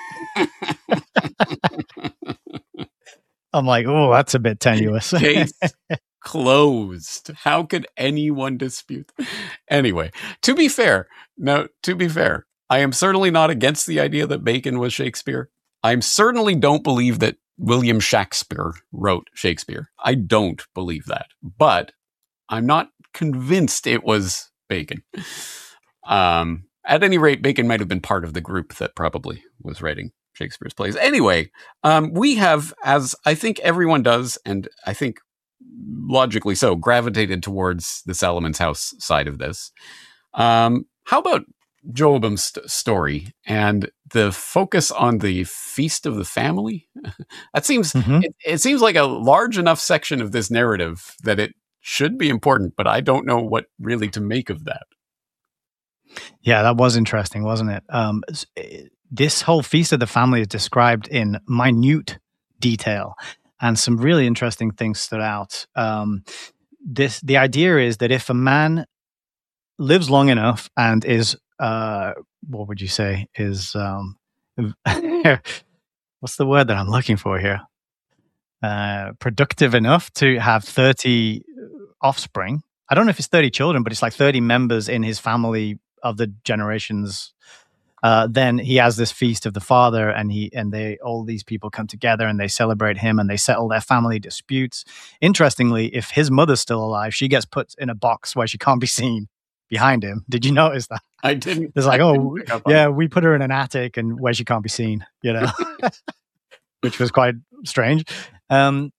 I'm like, oh, that's a bit tenuous. Case closed. How could anyone dispute? Anyway, to be fair, I am certainly not against the idea that Bacon was Shakespeare. I certainly don't believe that William Shakespeare wrote Shakespeare. I don't believe that, but I'm not convinced it was Bacon. At any rate, Bacon might have been part of the group that probably was writing Shakespeare's plays. Anyway, we have, as I think everyone does, and I think logically so, gravitated towards the Solomon's House side of this. How about Jeroboam's story and the focus on the Feast of the Family? That seems it seems like a large enough section of this narrative that it should be important, but I don't know what really to make of that. Yeah, that was interesting, wasn't it? This whole Feast of the Family is described in minute detail, and some really interesting things stood out. The idea is that if a man lives long enough and is, what would you say, is, what's the word that I'm looking for here? Productive enough to have 30 offspring. I don't know if it's 30 children, but it's like 30 members in his family of the generations. Then he has this feast of the father, and all these people come together and they celebrate him and they settle their family disputes. Interestingly, if his mother's still alive, she gets put in a box where she can't be seen behind him. Did you notice that? I didn't. It's like, we put her in an attic and where she can't be seen, which was quite strange. And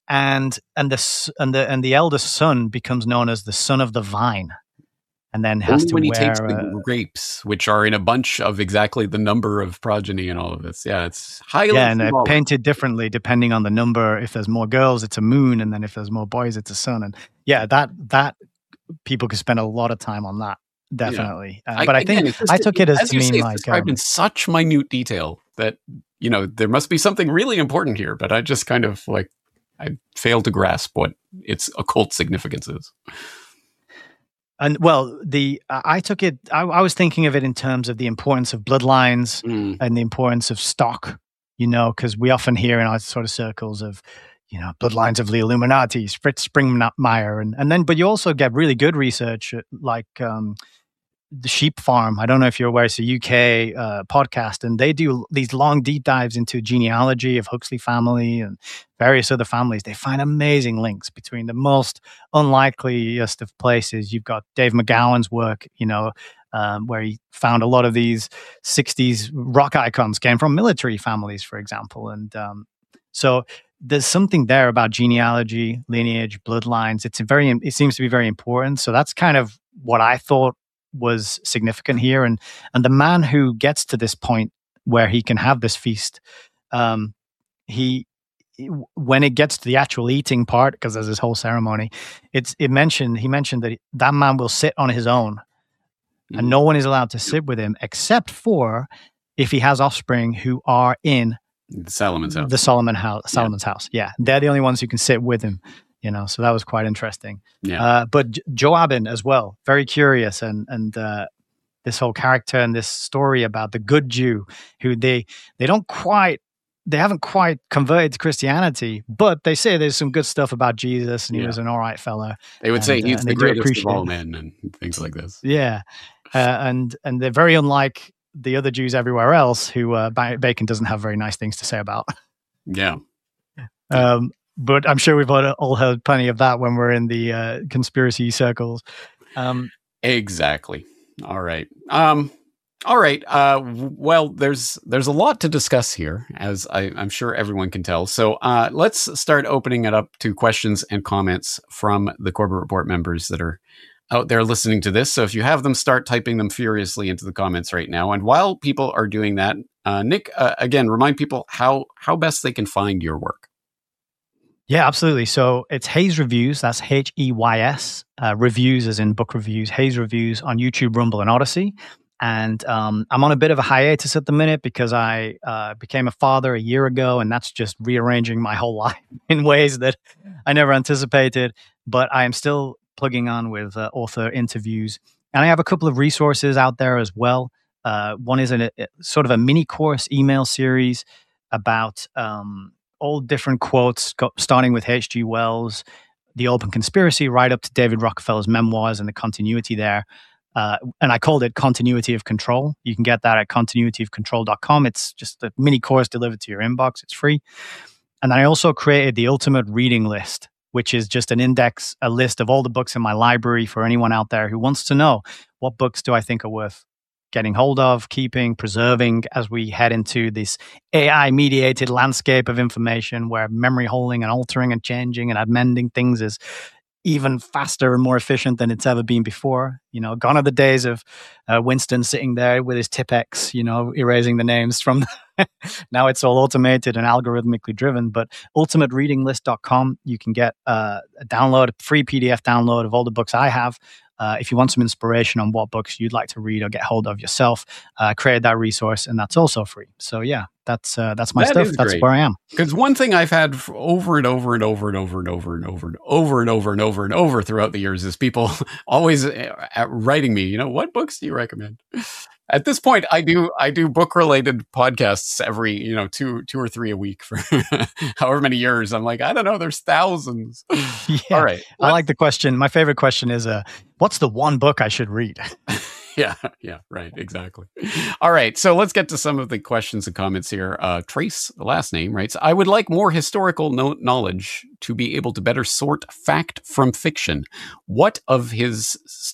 the eldest son becomes known as the son of the vine. And then has to when he wear takes the grapes, which are in a bunch of exactly the number of progeny and all of this. Yeah, it's highly and they're painted differently depending on the number. If there's more girls, it's a moon, and then if there's more boys, it's a sun. And that people could spend a lot of time on that, definitely. Yeah. But I think I took it as to mean like described in such minute detail that there must be something really important here. But I just kind of I failed to grasp what its occult significance is. And well, I took it. I was thinking of it in terms of the importance of bloodlines and the importance of stock. Because we often hear in our sort of circles of, bloodlines of the Illuminati, Fritz Springmeier, but you also get really good research like the Sheep Farm. I don't know if you're aware, it's a UK podcast, and they do these long deep dives into genealogy of Huxley family and various other families. They find amazing links between the most unlikeliest of places. You've got Dave McGowan's work, where he found a lot of these 60s rock icons came from military families, for example. And so there's something there about genealogy, lineage, bloodlines. It seems to be very important. So that's kind of what I thought was significant here. And the man who gets to this point where he can have this feast, when it gets to the actual eating part, because there's this whole ceremony, he mentioned that man will sit on his own, and no one is allowed to sit with him except for if he has offspring who are in Solomon's house. The Solomon's house. Yeah, they're the only ones who can sit with him. So that was quite interesting. Yeah. But Joabin as well, very curious, and this whole character and this story about the good Jew who they haven't quite converted to Christianity, but they say there's some good stuff about Jesus and he was an all right fella. They would say he's the greatest of all men and things like this. Yeah. And they're very unlike the other Jews everywhere else who Bacon doesn't have very nice things to say about. Yeah. But I'm sure we've all heard plenty of that when we're in the conspiracy circles. Exactly. All right. All right. Well, there's a lot to discuss here, as I'm sure everyone can tell. So let's start opening it up to questions and comments from the Corbett Report members that are out there listening to this. So if you have them, start typing them furiously into the comments right now. And while people are doing that, Nick, again, remind people how best they can find your work. Yeah, absolutely. So it's Hays Reviews. That's Heys. Reviews as in book reviews. Hays Reviews on YouTube, Rumble, and Odyssey. And I'm on a bit of a hiatus at the minute because I became a father a year ago, and that's just rearranging my whole life in ways that I never anticipated. But I am still plugging on with author interviews. And I have a couple of resources out there as well. One is a sort of a mini course email series about all different quotes, starting with H.G. Wells, The Open Conspiracy, right up to David Rockefeller's memoirs and the continuity there. And I called it Continuity of Control. You can get that at continuityofcontrol.com. It's just a mini course delivered to your inbox. It's free. And then I also created the Ultimate Reading List, which is just a list of all the books in my library for anyone out there who wants to know what books do I think are worth getting hold of, keeping, preserving as we head into this AI-mediated landscape of information where memory holding and altering and changing and amending things is even faster and more efficient than it's ever been before. Gone are the days of Winston sitting there with his Tipp-Ex, erasing the names from now it's all automated and algorithmically driven. But ultimatereadinglist.com, you can get a free PDF download of all the books I have. If you want some inspiration on what books you'd like to read or get hold of yourself, create that resource, and that's also free. So yeah, that's my stuff. That's where I am. Because one thing I've had over and over and over and over and over and over and over and over and over and over throughout the years is people always writing me, what books do you recommend? At this point, I do book related podcasts every 2 or 3 a week for however many years. I'm like, I don't know, there's thousands. Yeah. All right, I like the question. My favorite question is, what's the one book I should read? Yeah, right, exactly. All right, so let's get to some of the questions and comments here. Trace, the last name, writes, I would like more historical knowledge to be able to better sort fact from fiction. What of the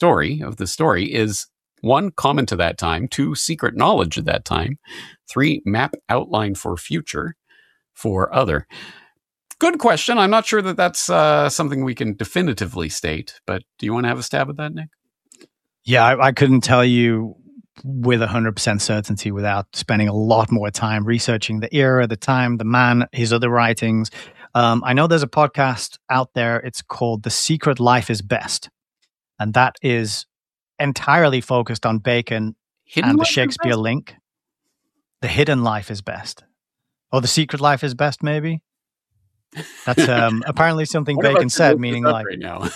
story is 1, common to that time, 2, secret knowledge at that time, 3, map outline for future, 4, other. Good question. I'm not sure that that's something we can definitively state, but do you want to have a stab at that, Nick? Yeah, I couldn't tell you with 100% certainty without spending a lot more time researching the era, the time, the man, his other writings. I know there's a podcast out there. It's called The Secret Life is Best. And that is entirely focused on Bacon and the Shakespeare link. The Hidden Life is Best. Or The Secret Life is Best, maybe? That's apparently something Bacon said, meaning like... Right now.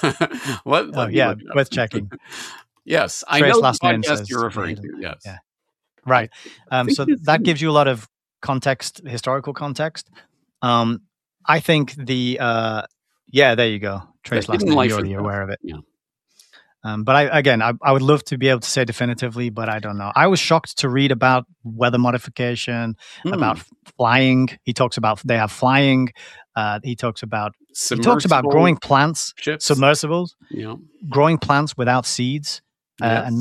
Worth checking. Yes, I know the podcast you're referring to, yes. Yeah. Right. So that gives you a lot of context, historical context. I think there you go. Trace last name, you're already aware of it. Yeah. But I would love to be able to say definitively, but I don't know. I was shocked to read about weather modification, about flying. He talks about they have flying. He talks about growing plants, submersibles, growing plants without seeds, and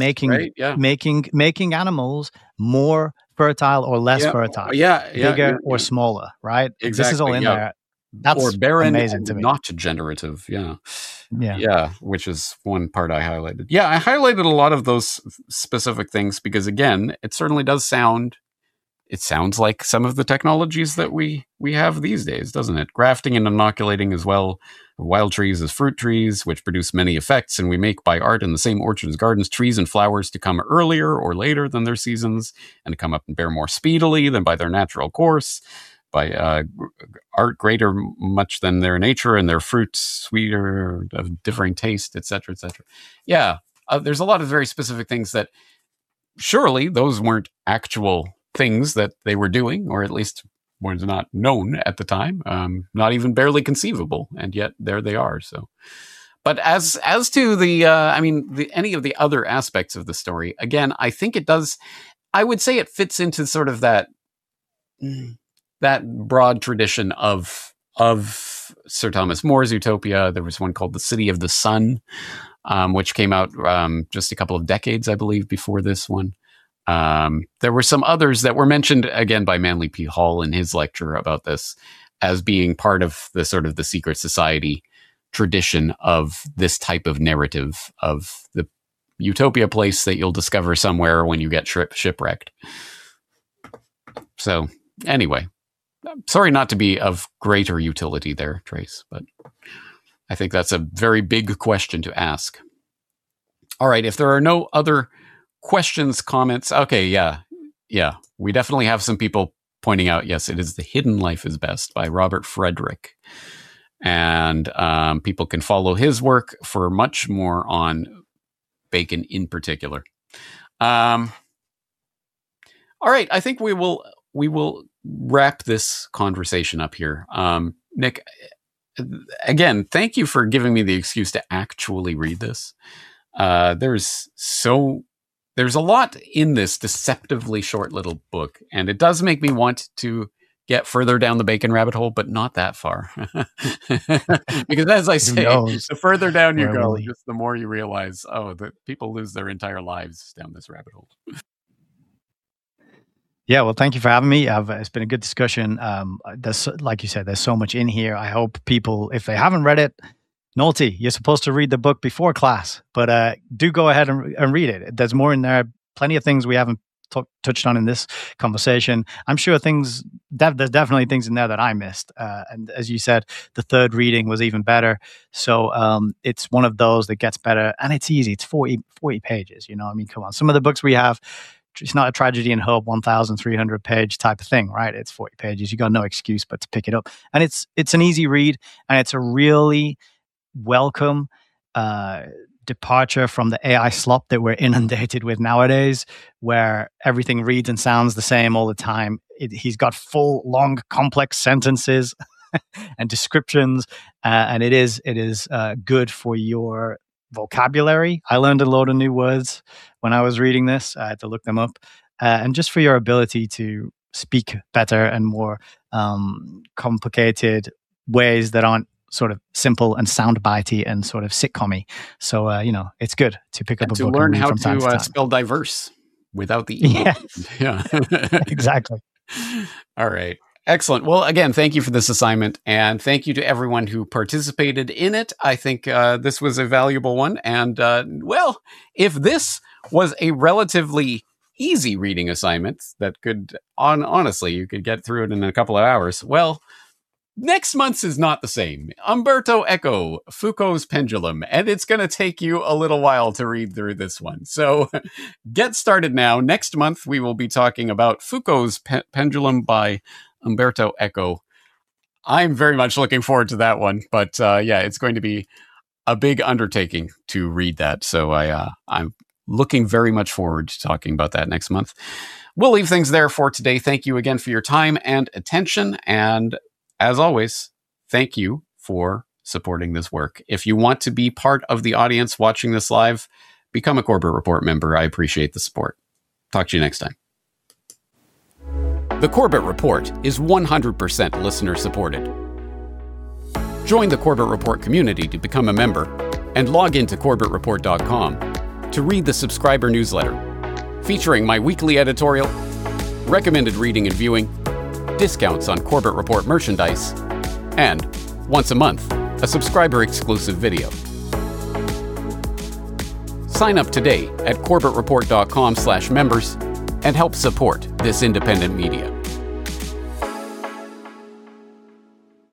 making animals more fertile or less fertile, bigger or smaller. Right? Exactly. This is all in there. That's barren, amazing to me. Not generative, which is one part I highlighted. Yeah, I highlighted a lot of those specific things because, again, it certainly does sound. It sounds like some of the technologies that we have these days, doesn't it? Grafting and inoculating as well wild trees as fruit trees, which produce many effects, and we make by art in the same orchards, gardens, trees, and flowers to come earlier or later than their seasons, and to come up and bear more speedily than by their natural course. art greater much than their nature, and their fruits sweeter, of differing taste, etc., etc. Yeah, there's a lot of very specific things that surely those weren't actual things that they were doing, or at least was not known at the time, not even barely conceivable, and yet there they are. So, but as to the, any of the other aspects of the story, again, I think it does. I would say it fits into sort of that broad tradition of Sir Thomas More's Utopia. There was one called The City of the Sun, which came out just a couple of decades, I believe, before this one. There were some others that were mentioned again by Manly P. Hall in his lecture about this as being part of the sort of the secret society tradition of this type of narrative of the utopia place that you'll discover somewhere when you get shipwrecked. So anyway, I'm sorry not to be of greater utility there, Trace, but I think that's a very big question to ask. All right, if there are no other questions, comments, okay, yeah, we definitely have some people pointing out, yes, it is The Hidden Life is Best by Robert Frederick. And people can follow his work for much more on Bacon in particular. All right, I think we will wrap this conversation up here. Nick, again, thank you for giving me the excuse to actually read this. There's a lot in this deceptively short little book, and it does make me want to get further down the Bacon rabbit hole, but not that far. Because as I say, the further down you go, just the more you realize, that people lose their entire lives down this rabbit hole. Yeah, well, thank you for having me. It's been a good discussion. There's, like you said, there's so much in here. I hope people, if they haven't read it, naughty, you're supposed to read the book before class, but do go ahead and read it. There's more in there, plenty of things we haven't touched on in this conversation. I'm sure there's definitely things in there that I missed. And as you said, the third reading was even better. So it's one of those that gets better, and it's easy. It's 40 pages, come on. Some of the books we have, it's not a Tragedy in Hope 1,300 page type of thing, right? It's 40 pages. You got no excuse but to pick it up. And it's an easy read, and it's a really welcome departure from the AI slop that we're inundated with nowadays, where everything reads and sounds the same all the time. He's got full, long, complex sentences and descriptions, and it is good for your vocabulary. I learned a load of new words when I was reading this. I had to look them up, and just for your ability to speak better and more complicated ways that aren't sort of simple and soundbitey and sort of sitcom-y. So, it's good to pick up a book learn and read how from time to time. Spell diverse without the E. Yes. Yeah. Exactly. All right. Excellent. Well, again, thank you for this assignment, and thank you to everyone who participated in it. I think this was a valuable one. And, if this was a relatively easy reading assignment that could, honestly, you could get through it in a couple of hours, well, next month's is not the same. Umberto Eco, Foucault's Pendulum, and it's going to take you a little while to read through this one. So get started now. Next month, we will be talking about Foucault's Pendulum by Umberto Eco. I'm very much looking forward to that one, but it's going to be a big undertaking to read that. So I'm looking very much forward to talking about that next month. We'll leave things there for today. Thank you again for your time and attention, and as always, thank you for supporting this work. If you want to be part of the audience watching this live, become a Corbett Report member. I appreciate the support. Talk to you next time. The Corbett Report is 100% listener supported. Join the Corbett Report community to become a member, and log into CorbettReport.com to read the subscriber newsletter, featuring my weekly editorial, recommended reading and viewing, discounts on Corbett Report merchandise, and, once a month, a subscriber-exclusive video. Sign up today at CorbettReport.com/members and help support this independent media.